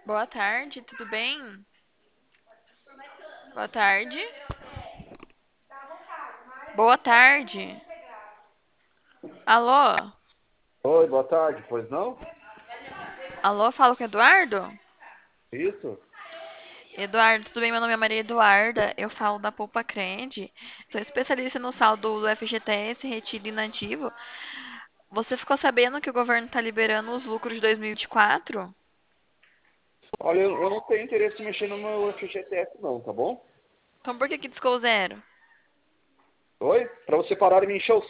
Boa tarde, tudo bem? Boa tarde. Boa tarde. Alô? Oi, boa tarde, pois não? Alô, falo com o Eduardo? Isso? Eduardo, tudo bem? Meu nome é Maria Eduarda, eu falo da Poupa Cred. Sou especialista no saldo do FGTS retido inativo. Você ficou sabendo que o governo está liberando os lucros de 2024? Olha, eu não tenho interesse em mexer no meu FGTS não, tá bom? Então por que que descou zero? Oi? Pra você parar de me encher o